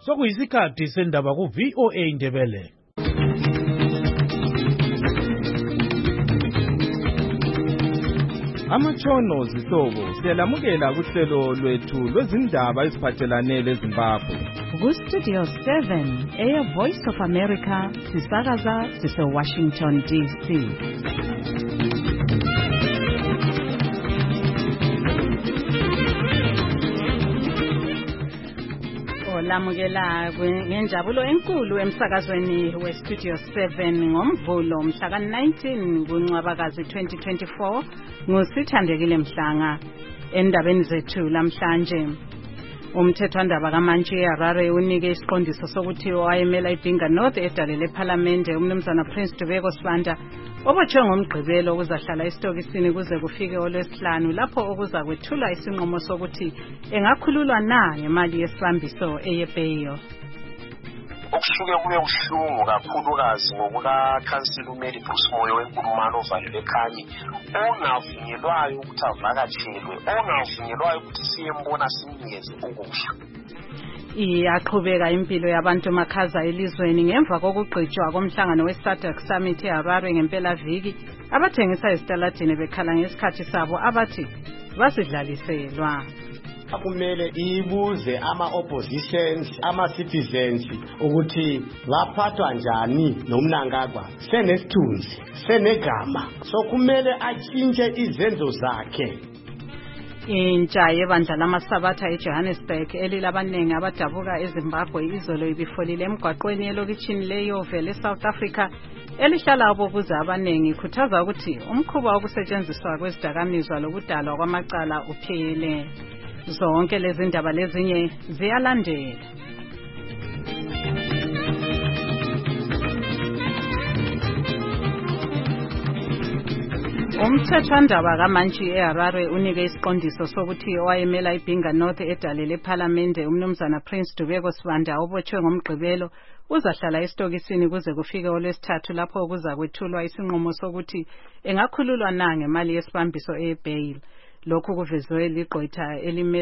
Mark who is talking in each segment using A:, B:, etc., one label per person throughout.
A: Sokuyisikhathi sendaba ku VOA Ndebele. Amatshono zihlobo siyalamukela kuhlelo lwethu lwezindaba eziphathelane leZimbabwe.
B: Ku-Studio 7 Air Voice of America sisakaza sise-Washington DC. Lamukela ngenjabulo enkulu emsakazweni we-Studio 7 ngomvulo mhla ka-19 kuNcwabakazi 2024 ngusithandekile Mhlanga. Endabeni zethu lamhlanje, umthethwandaba kaMantshi eHarare unike isiqondiso sokuthi owayemela iBinga North edalele ePhalamende umnumzana Prince Dubeko Sibanda obotshwe ngomgqibelo uzahlala esitokisini kuze kufike oLwesihlanu lapho okuzakwethula isinqumo sokuthi engakhululwa na ngemali yesibambiso eyebail.
C: Okusuke kube ubuhlungu kakhulukazi ngokukaKhansila uMary Bruce Moyo wenkulumano ovalelwe eKhanyi, ongavunyelwayo ukuthi avakatshelwe, ongavunyelwayo ukuthi siyembona simnikeze ukudla.
B: Iyaqhubeka impilo yabantu makhaza elizweni ngemva kokugqitshwa komhlangano we-SADC Summit eHarare ngempelaviki, abathengisa esitaladini bekhala ngesikhathi sabo abathi basidlaliselwa.
D: Kumele ibuze ama-oppositions, ama-citizens ukuthi baphathwa njani nomnangagwa. Senesithunzi, senegama, so kumele atshintshe izenzo zakhe.
B: Intsha yebandla lamasabatha eJohannesburg elilabanengi abadabuka eZimbabwe izolo ibifolile emgwaqweni elokitshini leYove leSouth Africa elihlala abokuza abanengi ikhuthaza ukuthi umkhuba wokusetshenziswa kwezidakamizwa lokudalwa kwamacala uphele. Zonke lezi ndaba lezinye ziyalandela. Umthethwandaba kaMantshi eHarare unike isiqondiso sokuthi owayemela iBinga North edalele ePhalamende umnumzana Prince Dubeko Sibanda obotshwe ngomgqibelo uzahlala esitokisini kuze kufike oLwesithathu lapho kuzakwethulwa isinqumo sokuthi engakhululwa na ngemali yesibambiso eyebail. Lokhu kuvezwe ligqwetha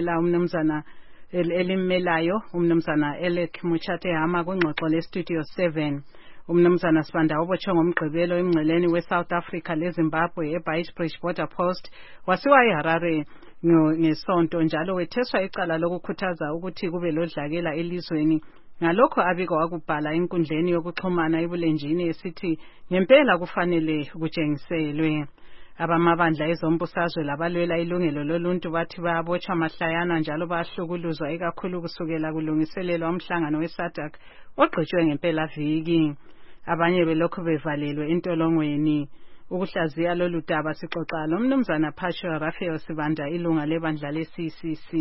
B: elimelayo umnumzana Alec Muchate Hama kwingxoxo leStudio 7. Umnumzana Sibanda obotshwe ngomgqibelo emngceleni weSouth Africa leZimbabwe eBeitbridge Border Post wasiwa eHarare ngesonto njalo wetheswa icala lokukhuthaza ukuthi kube lodlakela elizweni. Ngalokho abiko wakubhala enkundleni yokuxhumana ebulenjini esithi ngempela kufanele kutshengiselwe. Abamabandla ezombusazwe labalwela ilungelo loluntu bathi bayabotshwa mahlayana njalo bayahlukuluzwa ikakhulu kusukela kulungiselelwa umhlangano weSADC ogqitshwe ngempelaviki. Abanye belokhu bevalelwe entolongweni. Ukuhlaziya lolu daba sixoxa lomnumzana Phasho Raphael Sibanda ilunga lebandla leCCC.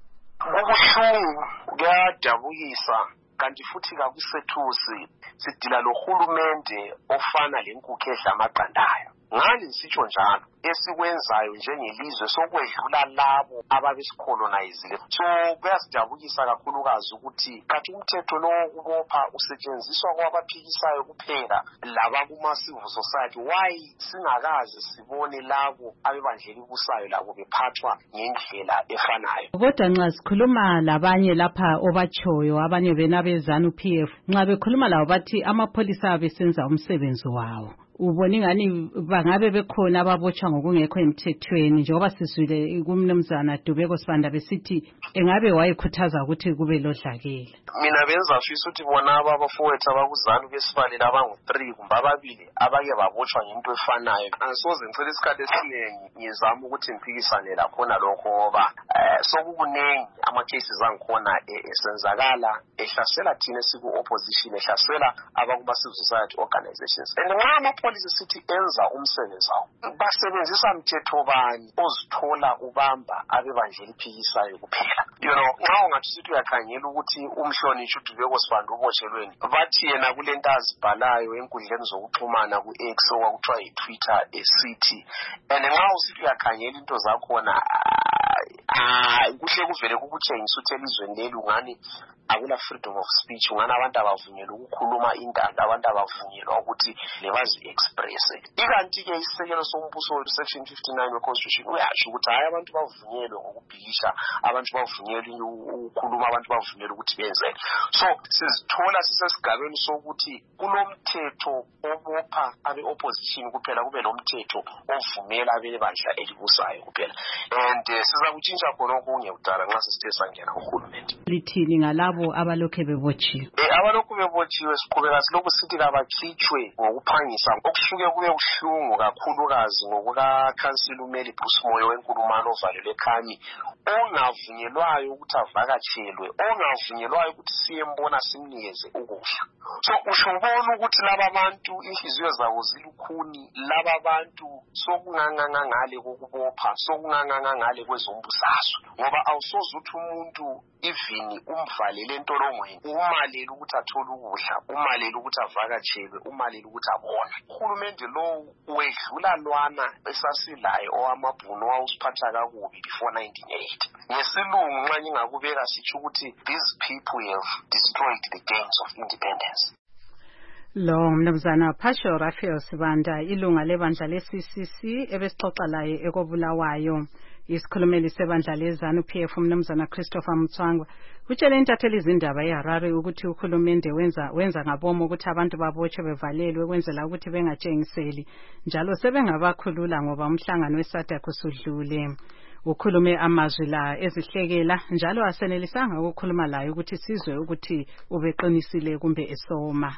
C: Ubuhlungu kuyadabukisa kanti futhi kakusethusi sidila lohulumende ofana lenkukhu edla amaqandayo. Ngani sitsho njalo esikwenzayo njengelizwe sokwedlula labo ababesikolonizile. So kuyasidabukisa kakhulukazi ukuthi kathi umthetho lo ubopha usetshenziswa kwabaphikisayo kuphela laba kuma civil society. Why singakaze sibone labo abebandleni kusayo labo bephathwa ngendlela efanayo?
B: Kodwa nxa sikhuluma labanye lapha obatshoyo abanye benabezana uPF nxa bekhuluma labo bathi amapholisa abesenza umsebenzi wawo. Ubona ingani bangabe bekhona ababotshwa ngokungekho emthethweni njengoba sizwile kumnumzana Dubeko Sibanda besithi engabe wayekhuthaza ukuthi kube lodlakela.
C: Mina benza fisa ukuthi bona abafowethu abakuzana besibalele abangu-3 kumbe ababili abake babotshwa ngento efanayo. Angisoze ngicela isikhathi esiningi ngizama ukuthi ngiphikisane lakhona lokho ngoba sokukunengi ama-cases angikhona esenzakala ehlasela thina siku-opposition, ehlasela abakuma-civil society organizations. And nxa amapholisa sithi enza umsebenzi wawo, basebenzisa mthetho bani ozithola ubamba abebandleni iphikisayo kuphela? Nxa ungathi sithi uyakhangela ukuthi umhlonishwa uDubeko Sibanda ubotshelweni, bathi yena kulento azibhalayo enkundleni zokuxhumana ku-X okuthiwa yiTwitter esithi, and nxa usithi uyakhangela into zakhona kuhle kuvele kukutshengisa ukuthi elizweni leli ungani akula freedom of speech, ungani abantu abavunyelwa ukukhuluma intando, abantu abavunyelwa ukuthi lebazi-express. Ikanti-ke isisekelo sombuso wethu section 59 we-constitution uyasho ukuthi hayi abantu bavunyelwe ngokubhikisha, abantu bavunyelwe ukukhuluma, abantu bavunyelwe ukuthi benzeke. So sizithola sisesigabeni sokuthi kulomthetho obopha abe-opposition kuphela, kube lomthetho ovumela abebandla elibusayo kuphela. And siza kutshintsha khona okunye kudala nxa sesithe sangena uhulumende.
B: Lithini ngalabo abalokhu bebotshiwe?
C: Abalokhu bebotshiwe siqhubeka silokhu sithi kabakhitshwe ngokuphangisa, okusuke kube buhlungu kakhulukazi ngokukakhansila uMeli Bruce Moyo wenkulumano ovalelwe eKhami, ongavunyelwayo ukuthi avakatshelwe, ongavunyelwayo ukuthi siyembona simnikeze ukudla. So ushobona ukuthi laba bantu inhliziyo zabo zilukhuni, laba bantu sokungangangangale kokubopha, sokungangangangale kwezombusazwe, ngoba awusoze uthi umuntu even umvalele entolongweni, umalele ukuthi athole ukudla, umalele ukuthi avakatshelwe, umalele ukuthi abone. Uhulumende lo wedlula lwana esasilayo owamabhunu wawusiphatha kakubi before 1980. Ngesilungu nxa ngingakubeka sitsho ukuthi these people have destroyed the gains of independence.
B: Lo mnumzana Phasho Raphael Sibanda, ilunga lebandla le-CCC ebesixoxa laye ekobulawayo. Isikhulumeli sebandla lezanu PF umnumzana Christopher Mtswangwa utshele intatheli izindaba eHarare ukuthi uhulumende wenza ngabomo ukuthi abantu babotshwe bevalelwe kwenzela ukuthi bengatshengiseli, njalo sebengabakhulula ngoba umhlangano weSADC usudlule. Ukhulume amazwi la ezihlekela, njalo asenelisanga ukukhuluma laye ukuthi sizwe ukuthi ubeqinisile kumbe esoma.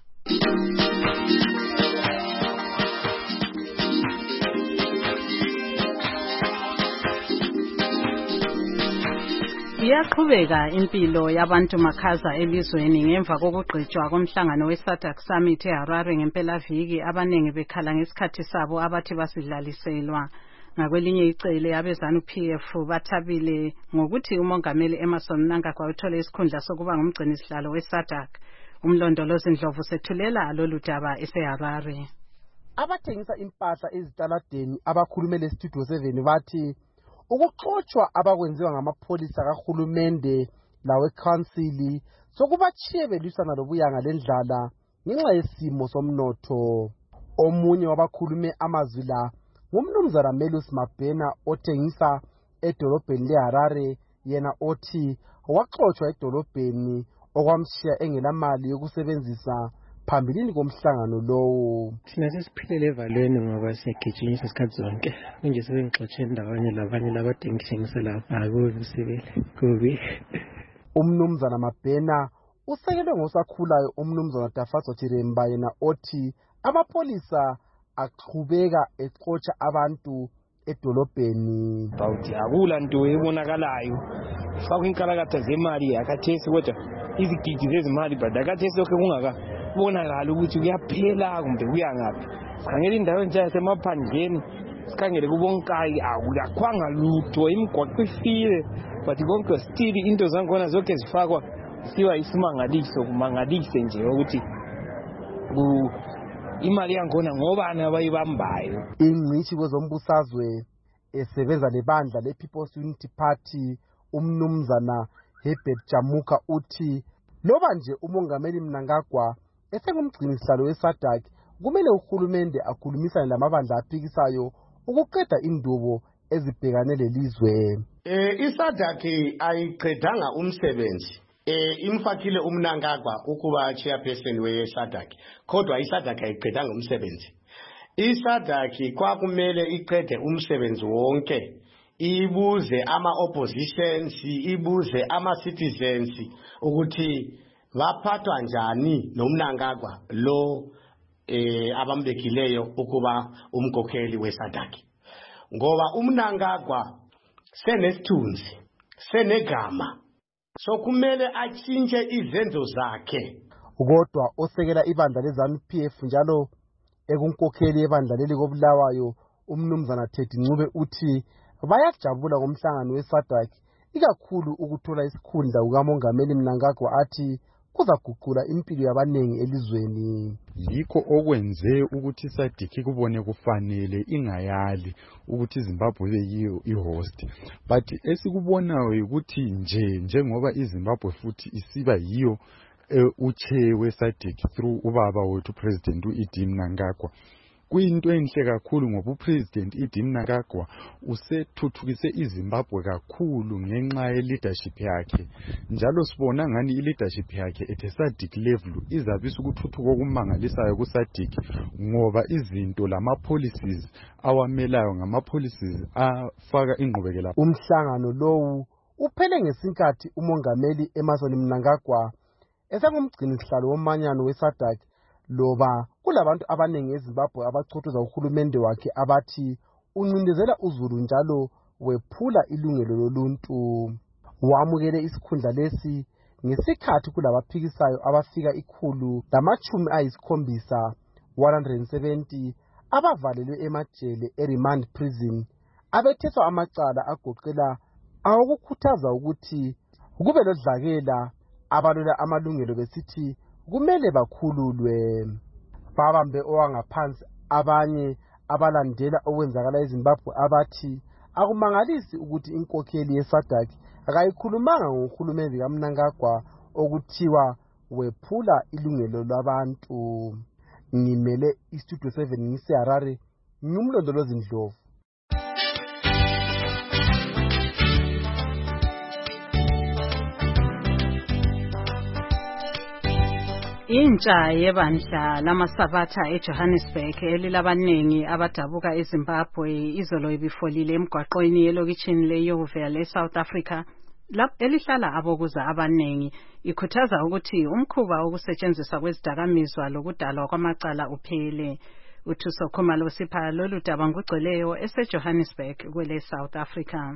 B: Iyaqhubeka impilo yabantu makhaza elizweni ngemva kokugqitshwa komhlangano weSADC Summit eHarare ngempelaviki, abanengi bekhala ngesikhathi sabo abathi basidlaliselwa. Ngakwelinye icele abezanu PF bathabile ngokuthi umongameli Emmerson Mnangagwa uthole isikhundla sokuba ngumgcini sihlalo weSADC. Umlondolozi Ndlovu sethulela lolu daba eseHarare.
E: Abathengisa impahla ezitaladeni abakhulumele Studio 7 bathi ukuxotshwa abakwenziwa ngamapholisa kahulumende lawe council sokubachiye belwisana lobuyanga lendlala ngenxa yesimo somnotho. Omunye wabakhulume amazwi la ngumnumzana Melus Mabhena othengisa edolobheni leHarare, yena othi waxotshwa edolobheni okwamshiya engelamali yokusebenzisa phambilini komhlangano lowo.
F: Thina sesiphilele evalweni ngoba siyagijinyiswa isikhathi zonke, kunje sebengixotshe ndawonye labanye labathengisa lapha. Akubi sibele kubi.
E: Umnumzana Mabhena usekelwe ngosakhulayo umnumzana Dafaso Chiremba, yena othi amapolisa aqhubeka exotsha abantu edolobheni.
F: Bawuthi akula nto ebonakalayo, fakwe inkalakatha zemali akathesi kodwa izigidi zezimali badakathesi lokho kungakabonakala ukuthi kuyaphela kumbe kuyangaphi. Sikhangela indawo nje yasemaphandleni, sikhangele kubonkayi akuyakhwanga lutho, imigwaqo ifile, but konke still into zakhona zonke zifakwa siwa isimangaliso, kumangalise nje ukuthi imali yakhona ngobani abayibambayo.
E: Ingcishi kwezombusazwe esebenza lebandla le-People's Unity Party umnumzana Herbert Jamuka uthi loba nje umongameli Mnangagwa esengumgcini sihlalo weSADC kumele uhulumende akhulumisane lamabandla aphikisayo ukuqeda indubo ezibhekane lelizwe.
D: iSADC ayiqedanga umsebenzi. Imfakile uMnangagwa ukuba chairperson weSADC, kodwa iSADC ayiqedanga umsebenzi. iSADC kwakumele iqede umsebenzi wonke, ibuze ama-oppositions, ibuze ama-citizens ukuthi baphathwa njani noMnangagwa lo abambekileyo ukuba umkhokheli weSADC. Ngoba uMnangagwa senesithunzi, senegama, so kumele atshintshe izenzo zakhe.
E: Kodwa osekela ibandla lezanu PF njalo ekunkokheli ebandla leli kobulawayo umnumzana Teddy Ncube uthi bayajabula ngomhlangano weSADC, ikakhulu ukuthola isikhundla kukamongameli Mnangagwa, athi kuzaguqula impilo yabanengi elizweni.
G: Yikho okwenze ukuthi SADC kubone kufanele ingayali ukuthi iZimbabwe ibe yiyo ihost, but esikubonayo ukuthi njengoba iZimbabwe futhi isiba yiyo uchair weSADC through ubaba wethu President uEdie Mnangagwa, kuyinto enhle kakhulu ngoba uPresident Edie Mnangagwa usethuthukise iZimbabwe kakhulu ngenxa ye-leadership yakhe, njalo sibona ngani i-leadership yakhe at SADC level izabisa ukuthuthuka okumangalisayo kuSADC ngoba izinto lama-policies awamelayo ngama-policies afaka ingqubekela.
E: Umhlangano lowu uphele ngesinkathi umongameli Emmerson Mnangagwa esengumgcinisihlalo womanyano weSADC loba kulabantu abanengi eZimbabwe abachothoza uhulumende wakhe abathi uncindezela uZulu njalo wephula ilungelo loluntu. Wamukele isikhundla lesi ngesikhathi kulabaphikisayo abafika 170 abavalelwe emajele eRemand Prison abetheswa amacala agoqela awokukhuthaza ukuthi kube lodlakela abalwela amalungelo besithi kumele bakhululwe. Babambe owangaphansi abanye abalandela okwenzakala eZimbabwe abathi akumangalisi ukuthi inkokheli yeSADC akayikhulumanga ngohulumende kaMnangagwa okuthiwa wephula ilungelo labantu. Ngimele iStudio 7 ngiseHarare, ngumlondolozi Ndlovu.
B: Intsha yebandla lamasabatha eJohannesburg elilabanengi abadabuka eZimbabwe izolo ibifolile emgwaqweni elokitshini leYeoville eSouth Africa elihlala abokuza abanengi, ikhuthaza ukuthi umkhuba wokusetshenziswa kwezidakamizwa lokudalwa kwamacala uphele. uThuso Khumalo sipha lolu daba ngugcweleyo eseJohannesburg kwele South Africa.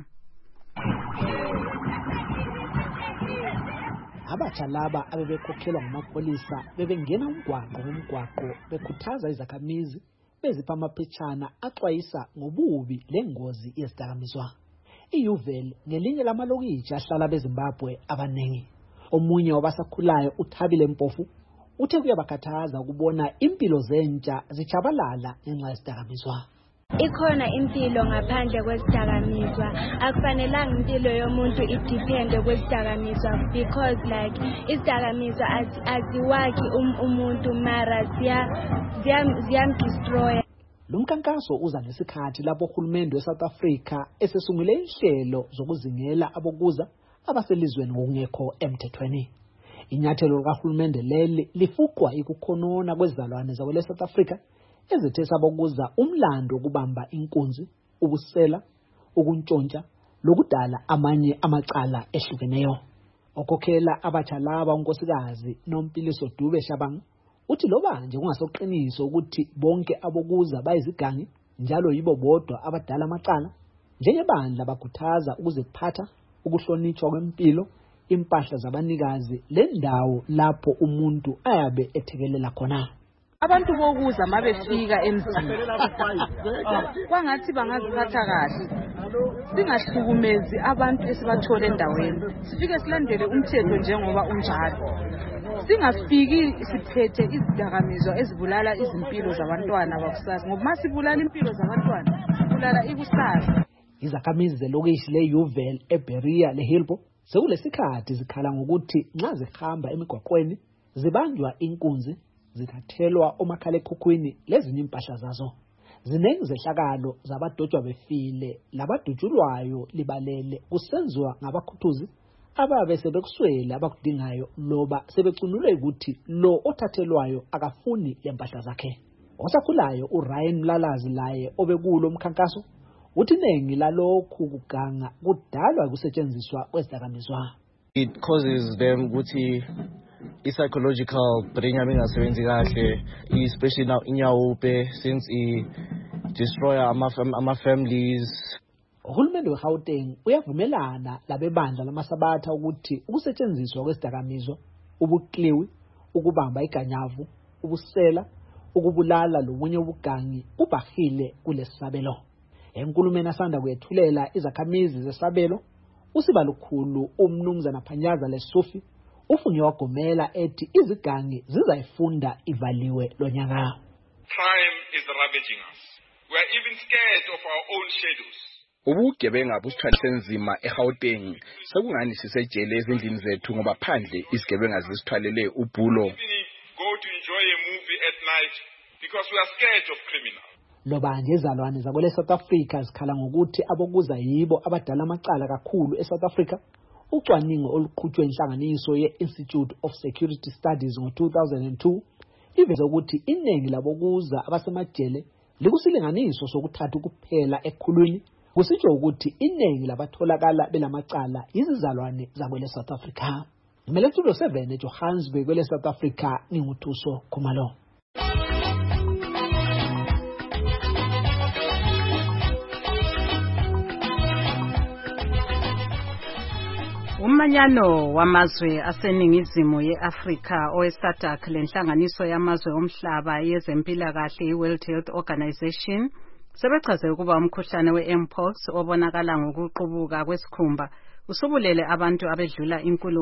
H: Abatsha laba abebekhokhelwa ngamapolisa bebengena umgwaqo bekhuthaza izakhamizi bezipha amaphetshana axwayisa ngobubi lengozi yezidakamizwa. iYeoville ngelinye lamalokitshi ahlala beZimbabwe abanengi. Omunye wabasakhulayo uThabile Mpofu uthe kuyabakhathaza ukubona impilo zentsha zichabalala ngenxa yezidakamizwa.
I: Ikhona impilo ngaphandle kwezidakamizwa, akufanelanga impilo yomuntu idepende kwezidakamizwa because like izidakamizwa aziwakhi umuntu mara ziyamdestroya.
H: Lo mkhankaso uza ngesikhathi lapho uhulumende weSouth Africa esesungule inhlelo zokuzingela abokuza abaselizweni ngokungekho emthethweni. Inyathelo likahulumende leli lifuqwa ikukhonona kwezizalwane zakwele South Africa ezithesa abokuza umlando ukubamba inkunzi, ubusela, ukuntshontsha lokudala amanye amacala ehlukeneyo. Okhokhela abatsha laba unkosikazi Nomphiliso Dube Shabang uthi loba nje kungasoqiniso ukuthi bonke abokuza bayizigangi njalo yibo bodwa abadala amacala, njengebandla bakhuthaza ukuziphatha, ukuhlonitshwa kwempilo, impahla zabanikazi lendawo lapho umuntu ayabe ethekelela khona.
J: Abantu bokuza mabefika emzini kwangathi bangaziphatha kahle, singahlukumezi abantu esibathole endaweni, sifike silandele umthetho njengoba unjalo, singafiki siphethe izidakamizwa ezibulala izimpilo zabantwana bakusasa, ngoba masibulala impilo zabantwana sibulala ikusasa.
H: Izakhamizi zelokishi leYeoville, eBeria leHillbrow sekulesikhathi zikhala ngokuthi nxa zihamba emigwaqweni zibanjwa inkunzi, zithathelwa omakhalekhukhwini lezinye impahla zazo. Zinengi zehlakalo zabadotshwa befile labadutshulwayo libalele kusenziwa ngabakhuthuzi ababe sebekuswela abakudingayo loba sebecunulwe ukuthi lo othathelwayo akafuni lempahla zakhe. Osakhulayo uRyan Mlalazi laye obekulo umkhankaso uthi nengi lalokhu kuganga kudalwa kusetshenziswa kwezidakamizwa.
K: It causes them ukuthi psychological brain yami ingasebenzi kahle, especially now inyawope since destroy ama families.
H: Uhulumende weGauteng uyavumelana labebandla lamasabatha ukuthi ukusetshenziswa kwezidakamizwa, ubukliwi, ukubamba iganyavu, ubusela, ukubulala lomunye ubugangi kubahile kulesabelo. Enkulumeni asanda kuyethulela izakhamizi zesabelo, usibalukhulu umnumzana Phanyaza Lesufi ufunye wagomela ethi izigangi zizayifunda ivaliwe lonyaka.
L: Crime is ravaging us. We are even scared of our own shadows.
M: Ubugebenga busithwalise nzima eGauteng sekungani sisejele ezindlini zethu ngoba phandle isigebenga zisithwalele ubhulo.
L: Go to enjoy a movie at night because we are scared of criminals.
H: Lobanje izalwane zakwele South Africa zikhala ngokuthi abokuza yibo abadala amacala kakhulu eSouth Africa. Ucwaningo oluqhutshwe inhlanganiso ye-Institute of Security Studies ngo-2002 iveze ukuthi iningi labokuza abasemajele likusilinganiso sokuthatha kuphela ekhulwini, kusitsho ukuthi iningi labatholakala belamacala izizalwane zakwele South Africa. Meletulo 7 eJohannesburg kwele South Africa nginguthuso Khumalo.
B: Umanyano wamazwe aseningizimu ye-Afrika owe-SADC lenhlanganiso yamazwe omhlaba yezempilakahle i-World Health Organization sebechaze ukuba umkhuhlane we-mpox obonakala ngokuqubuka kwesikhumba usubulele abantu abedlula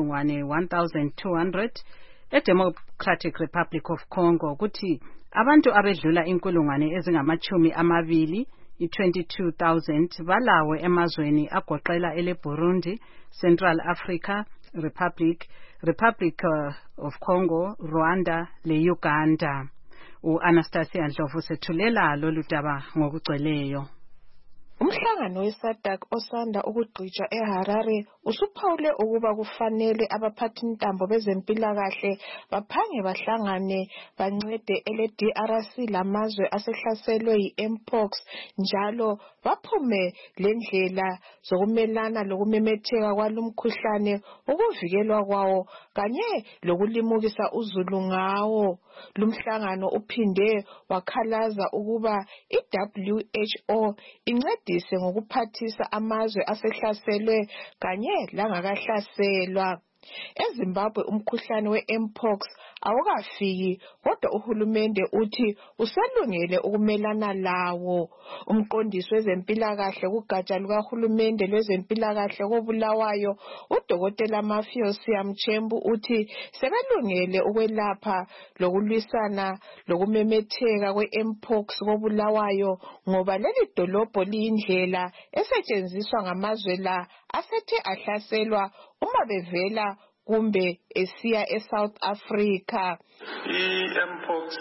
B: 1,200 eDemocratic Republic of Congo, ukuthi abantu abedlula 20,000 22,000 balawo emazweni agoqela eleBurundi, Central Africa Republic of Congo, Rwanda leUganda. U-Anastasia Ndlovu sethulela lolu daba ngokugcweleyo.
N: Umhlangano weSADC osanda ukugqitshwa eHarare usuphawule ukuba kufanele abaphathintambo bezempilakahle baphange bahlangane bancede ele-DRC lamazwe asehlaselwe yi-mpox njalo baphume lendlela zokumelana lokumemetheka kwalumkhuhlane, ukuvikelwa kwawo kanye lokulimukisa uzulu ngawo. Lumhlangano uphinde wakhalaza ukuba i-WHO incedise ngokuphathisa amazwe asehlaselwe kanye langakahlaselwa. EZimbabwe umkhuhlane we-mpox awukafiki, kodwa uhulumende uthi usalungele ukumelana lawo. Umqondisi wezempilakahle kugatsha lukahulumende lwezempilakahle koBulawayo, uDokotela Mafiosi Mchembu uthi sebelungele ukwelapha lokulwisana lokumemetheka kwe-mpox koBulawayo ngoba leli dolobho liyindlela esetshenziswa ngamazwe la asethe ahlaselwa uma bevela kumbe esiya eSouth Africa.
O: I-mpox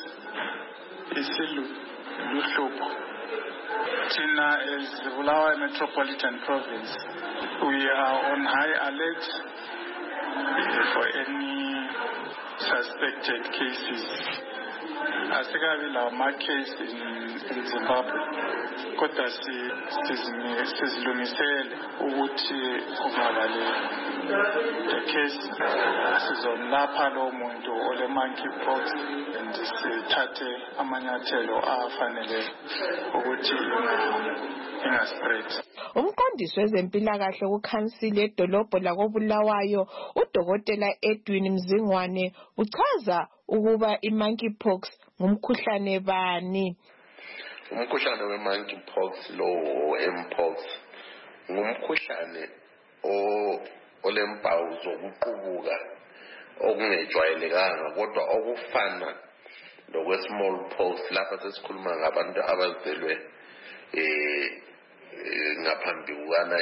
O: isiluhlupho. Thina as Bulawayo Metropolitan Province, we are on high alert for any suspected cases. Asikabi lawo ma-case in Zimbabwe, kodwa sizilungisele ukuthi kungaba the case sizomlapha lo muntu ole monkeypox and sithathe amanyathelo afanele ukuthi ingaspread.
N: Umqondisi wezempilakahle kukhansili edolobho lakoBulawayo, uDokotela Edwin Mzingwane uchaza ukuba i-monkeypox ngumkhuhlane bani.
P: Umkhuhlane we-monkeypox lo mpox ngumkhuhlane olempawu zokuqubuka okungejwayelekanga kodwa okufana lokwe-smallpox lapha sesikhuluma ngabantu abazelwe ngaphambi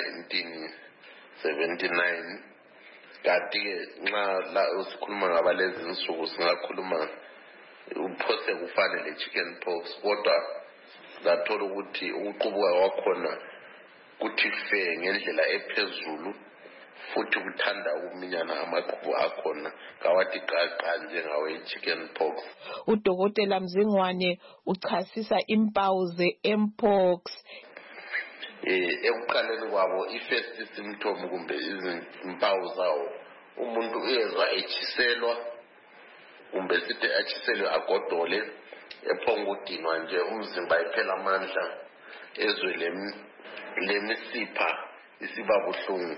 P: kuka-1979. Kanti-ke nxa la sikhuluma ngabalezi insuku singakhuluma uphose kufane le-chickenpox, kodwa sathola ukuthi ukuqubuka kwakhona kuthi fe ngendlela ephezulu futhi kuthanda ukuminyana amaqhubu akhona kawathi qaqa njengawe i-chickenpox.
N: uDokotela Mzingwane uchasisa impawu ze-mpox.
P: Ekuqaleni kwabo i-first symptom kumbe izimpawu zawo, umuntu uyezwa etshiselwa kumbe sithi atshiselwe agodole, ephonga udinwa nje umzimba iphela amandla, ezwe lemisipha isiba buhlungu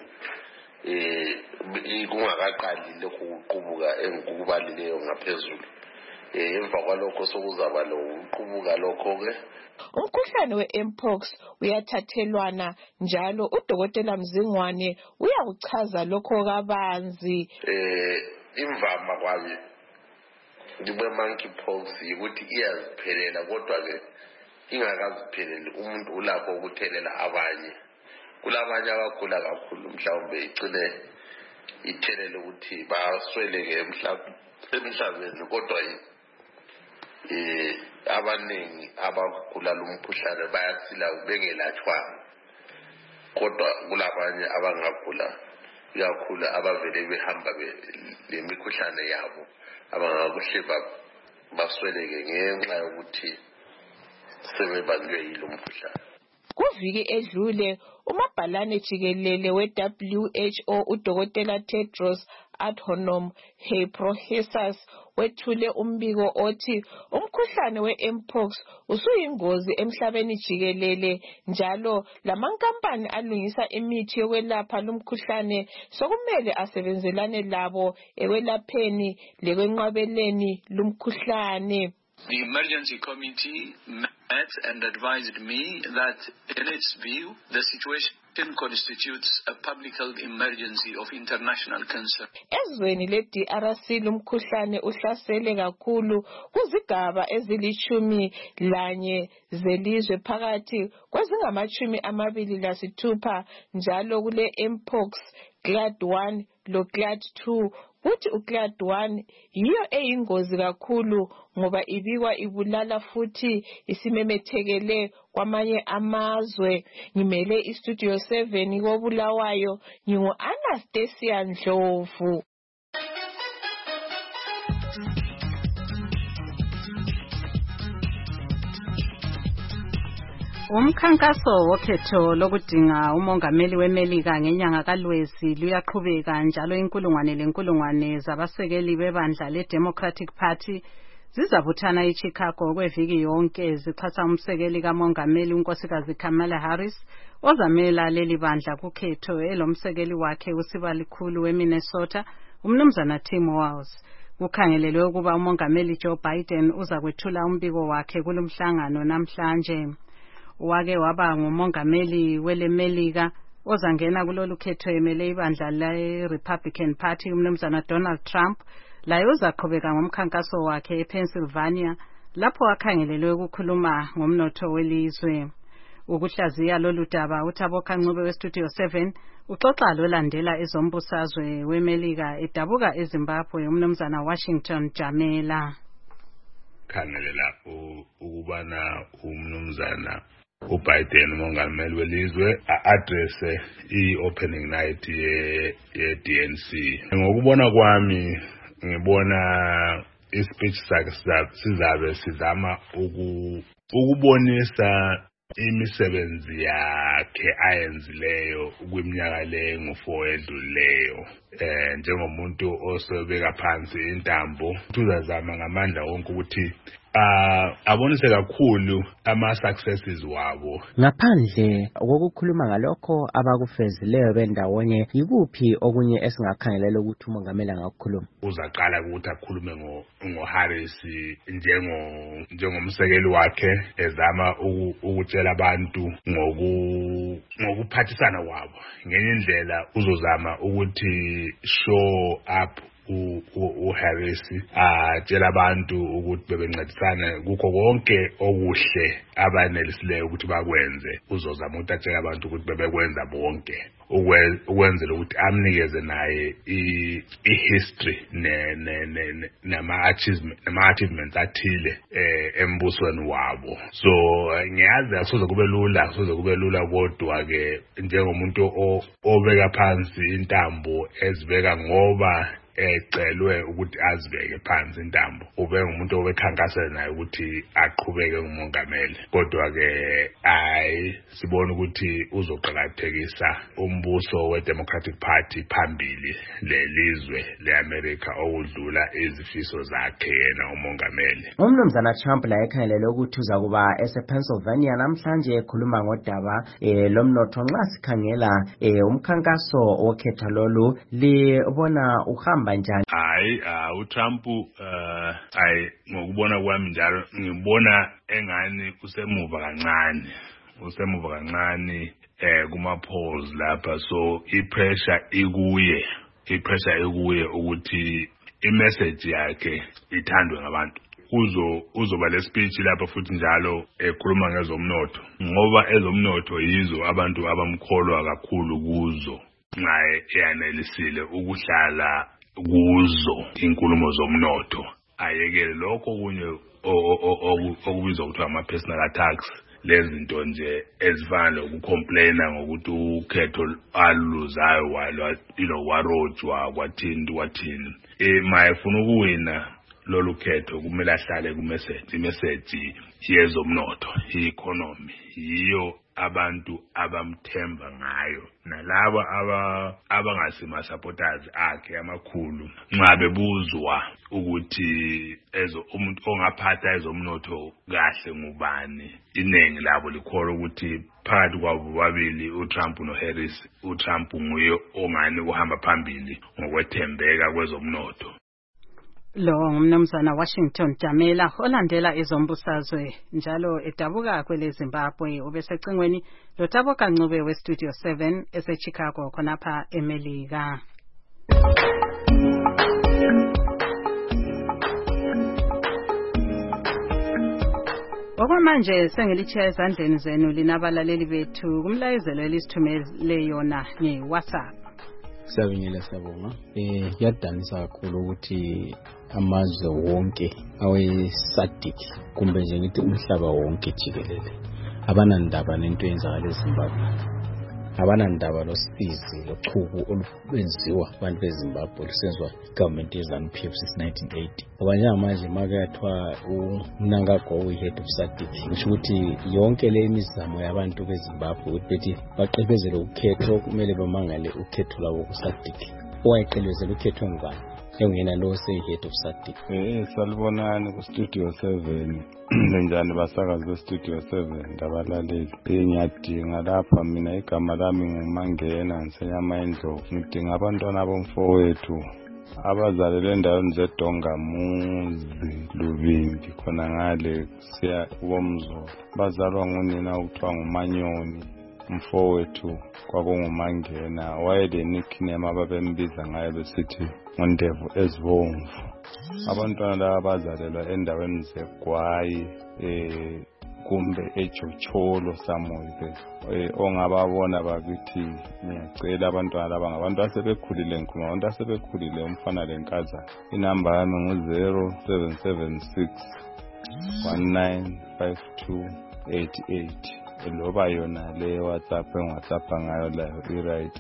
P: kungakaqali lokhu ukuqubuka engikubalileyo ngaphezulu. Emva kwalokho sokuzaba lokuqubuka lokho-ke.
N: Umkhuhlane we-mpox uyathathelwana njalo uDokotela Mzingwane uyakuchaza lokho kabanzi.
P: imvama kwayo monkeypox ukuthi iyaziphelela kodwa ke ingakazipheleli umuntu ulapho ukuthelela abanye. Kulabanye abagula kakhulu mhlawumbe igcine ithelele ukuthi basweleke emhlabeni kodwa abaningi abagula lumkhuhlane bayasila bengelatshwanga. Kodwa kulabanye abangagula kakhulu abavele behamba lemikhuhlane yabo abangakuhle basweleke ngenxa yokuthi sebebanjwe yilo mkhuhlane.
N: Kuviki edlule umabhalane jikelele we-WHO uDokotela Tedros Adhanom Ghebreyesus wethule umbiko othi umkhuhlane we-mpox usuyingozi emhlabeni jikelele njalo lamankampani alungisa imithi yokwelapha lumkhuhlane sokumele asebenzelane labo ekwelapheni lekwenqabeleni lumkhuhlane.
Q: The emergency committee met and advised me that in its view, the situation constitutes a public health emergency of international concern.
N: Ezweni le-DRC lumkhuhlane uhlasele kakhulu kuzigaba ezili-11 zelizwe phakathi kwezingama-26 njalo kule-mpox, clade 1 lo-clade 2. Kuthi uclad 1 yiyo eyingozi kakhulu ngoba ibikwa ibulala futhi isimemethekele kwamanye amazwe. Ngimele istudio 7 koBulawayo ngingu-Anastasia Ndlovu.
B: Umkhankaso wokhetho lokudinga umongameli weMelika ngenyanga kaLwezi luyaqhubeka njalo inkulungwane zabasekeli bebandla leDemocratic Party zizabuthana eChicago kweviki yonke zixhasa umsekeli kamongameli unkosikazi Kamala Harris ozamela leli bandla kukhetho elomsekeli wakhe usibalikhulu weMinnesota umnumzana Tim Walz. Kukhangelelwe ukuba umongameli Joe Biden uzakwethula umbiko wakhe kulomhlangano namhlanje. Wake waba ngumongameli weleMelika ozangena kulolu khetho emele ibandla le-Republican Party umnumzana Donald Trump laye uzaqhubeka ngomkhankaso wakhe ePennsylvania lapho akhangelelwe ukukhuluma ngomnotho welizwe. Ukuhlaziya lolu daba uThaboka Ncube weStudio 7 uxoxa lolandela ezombusazwe weMelika edabuka eZimbabwe umnumzana Washington Jamela.
R: Khangelela ukubana umnumzana uBiden umongameli welizwe a-address i-opening night ye-DNC. Ngokubona kwami ngibona ispeech sakhe sizabe sizama ukubonisa imisebenzi yakhe ayenzileyo kwiminyaka lengu-4 edlulileyo. Njengomuntu osobeka phansi intambo uzazama ngamandla wonke ukuthi abonise kakhulu ama-successes wabo.
S: Ngaphandle kokukhuluma ngalokho abakufezileyo bendawonye yikuphi okunye esingakhangelela ukuthi umongameli angakukhuluma?
R: Uzaqala ukuthi akhulume ngoHarris njengomsekeli wakhe ezama ukutshela abantu ngokuphathisana kwabo. Ngenye indlela uzozama ukuthi show up uHarris atshela abantu ukuthi bebencedisana kukho konke okuhle abanelisileyo ukuthi bakwenze. Uzozama ukuthi atshela abantu ukuthi bebekwenza bonke ukwenzela ukuthi amnikeze naye i-history nama-achievements athile embusweni wabo. So ngiyazi akusoze kube lula kodwa-ke njengomuntu obeka phansi intambo ezibeka ngoba ecelwe ukuthi azibeke phansi intambo ube ngumuntu obekhankasela naye ukuthi aqhubeke ngumongameli. Kodwa-ke sibona ukuthi uzoqakathekisa umbuso we-Democratic Party phambili lelizwe le-America okudlula izifiso zakhe yena umongameli.
S: Umnumzana Trump la ekhangelele ukuthi uzakuba ese-Pennsylvania namhlanje ekhuluma ngodaba lomnotho. Nxa sikhangela umkhankaso wokhetho lolu libona uhamba njani?
R: uTrump ngokubona kwami njalo ngibona engani usemuva kancane kuma-polls lapha. So i-pressure ikuye ukuthi i-message yakhe ithandwe ngabantu. Uzoba le speech lapha futhi njalo ekhuluma ngezomnotho, ngoba ezomnotho yizo abantu abamkholwa kakhulu kuzo nxa eyanelisile ukuhlala kuzo inkulumo zomnotho. Ayekele lokho kunye okubizwa kuthiwa ama-personal attacks, lezinto nje ezifana lokucomplaina ngokuthi ukhetho aluzayo warojwa kwathini. Mayefuna ukuwina lolu khetho kumele ahlale imessage yezomnotho, i-economy, yiyo abantu abamthemba ngayo. Nalaba abangasima-supporters akhe amakhulu nxa bebuzwa ukuthi umuntu ongaphatha ezomnotho kahle ngubani, iningi labo likholwa ukuthi phakathi kwabo bobabili, uTrump noHarris, uTrump nguye ongani uhamba phambili ngokwethembeka kwezomnotho.
B: Lo ngumnumzana Washington Jamela olandela ezombusazwe njalo edabuka kwele Zimbabwe. Ubesecingweni loTabo Kancube weStudio 7 eseChicago khonapha eMelika. Okwamanje sengilitshiya ezandleni zenu linabalaleli bethu kumlayezelo elisithumele yona ngeWhatsApp.
T: Siyabingelela siyabonga. Yadanisa kakhulu ukuthi amazwe wonke awe-SADC kumbe nje ngithi umhlaba wonke jikelele abanandaba nento eyenzakala eZimbabwe, abanandaba losizi lochuku olubenziwa abantu beZimbabwe lusenzwa igovernment yeZANU-PF since 1980. Ngoba njengamanje makuyathiwa uMnangagwa uyi-head of SADC, kusho ukuthi yonke le mizamo yabantu beZimbabwe ukuthi bethi baqephezele ukhetho kumele bamangale ukhetho lwabo ku-SADC. Owayeqelezela ukhetho ngubani? Engena lo seyi-head of SADC.
U: Salibonani ku-Studio 7 lenjani basakazi be-Studio 7 ndabalaleli. Ngiyadinga lapha mina igama lami nguMangena Nsenyama Endlovu. Ngidinga abantwana bomfowethu abazalelwe endaweni zeDongamuzi Lubimbi khona ngale siya kuBomzolo. Bazalwa ngunina okuthiwa nguManyoni. Umfowethu kwakungumangena, wayele nickname ababembiza ngayo besithi Ndevu Ezibomvu. Abantwana laba bazalelwa endaweni zeGwayi kumbe eJocholo Samuel. Ongababona bakithi ngiyacela abantwana laba ngabantu asebekhulile nkulu, abantu asebekhulile umfana lenkazana. Inamba yami ngu0776 195288. Loba yona le WhatsApp engiWhatsApp ngayo la i-right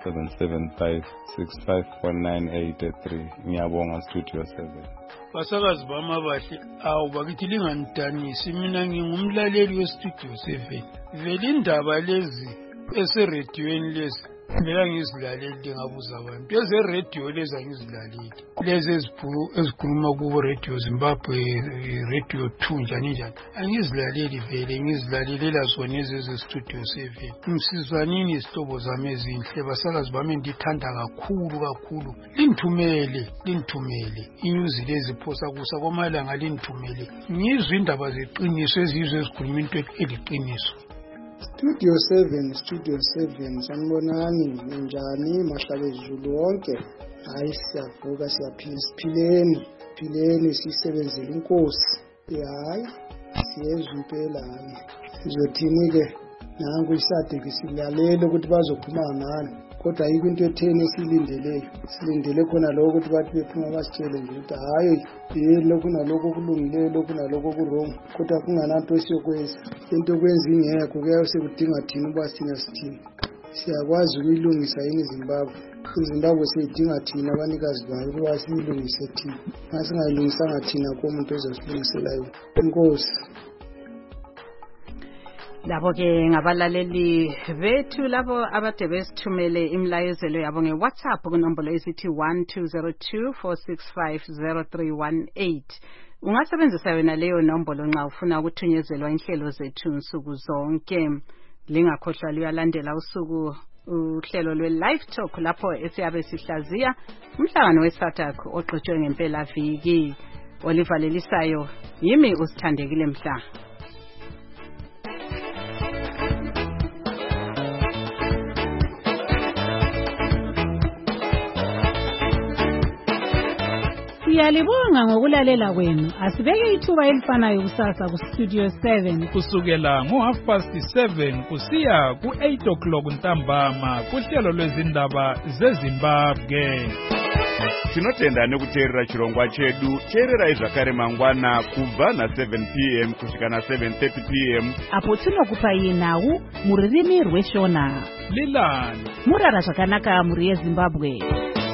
U: 0775654983. Ngiyabonga Studio 7.
V: Basakazi bami abahle, bakithi linganidanisi, mina ngingumlaleli weStudio 7. Vele indaba lezi eserediyweni lezi vela ngizilaleli ngabuza abantu. Ezeradio lezi angizilaleli. Lezi ezikhuluma kubo Radio Zimbabwe, Radio 2 njani. Angizilaleli vele, ngizilalelela zona ezeStudio 7. Msizwanini isihlobo zami ezinhle, basakazi bami ndithanda kakhulu. Lingithumele inyuzi lezi phosa kusa kwamalanga, lingithumele. Ngizwe indaba zeqiniso ezizwe ezikhuluma into eliqiniso.
W: Studio 7 sanibonani njani mahlabezulu wonke. Hayi siyavuka siyaphileni sisebenzele inkosi. Hayi siyezwe impela hayi. Sizothini ke nangu iSADC silalele ukuthi bazophuma ngani. Kodwa ayikho into etheni silindele khona lokho ukuthi bathi bephuma basitshele nje ukuthi hayi lokhu nalokho kulungile, lokhu nalokho kurong, kodwa kungananto esiyokwenza. Into kwenza ingekho kuyayo sekudinga thina uba sithini. Siyakwazi ukuyilungisa yini iZimbabwe seyidinga thina abanikazi bayo ukuba siyilungise thina. Masingayilungisanga thina komuntu ozosilungisela yona. Inkosi.
B: Labo ke ngabalaleli bethu labo abade besithumele imlayezelo yabo ngeWhatsApp kunombolo esithi 120246503118. Ungasebenzisa yona leyo nombolo nxa ufuna ukuthunyezela inhlelo zethu nsuku zonke. Lingakhohlwa liyalandela uhlelo lwe-Live Talk lapho esiyabe sihlaziya umhlangano weSADC oqhutshwe ngempela viki. Olivalelisayo yimi usithandekile Mhla. Siyalibonga ngokulalela kwenu. Asibeke ithuba elifanayo kusasa ku Studio 7
A: kusukela ngo7:30 kusiya ku8:00 ntambama kuhlelo lwezindaba zeZimbabwe.
C: Tinotenda nekuteerera chirongwa chedu. Teerera zvakare mangwana kubva na7 p.m. kusvika na7:30 p.m.
F: apo tinokupai nhau muririmi rweshona.
A: Lilani
F: murara zvakanaka muri yeZimbabwe.